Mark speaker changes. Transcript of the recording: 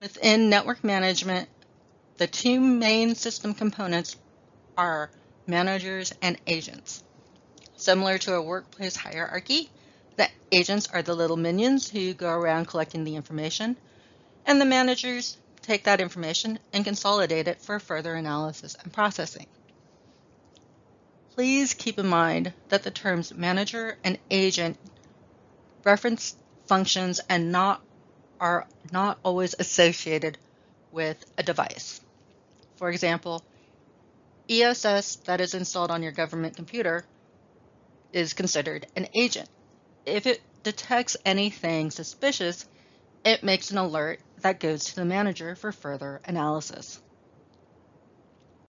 Speaker 1: Within network management, the two main system components are managers and agents. Similar to a workplace hierarchy, the agents are the little minions who go around collecting the information, and the managers take that information and consolidate it for further analysis and processing. Please keep in mind that the terms manager and agent reference functions and are not always associated with a device. For example, ESS that is installed on your government computer is considered an agent. If it detects anything suspicious, it makes an alert that goes to the manager for further analysis.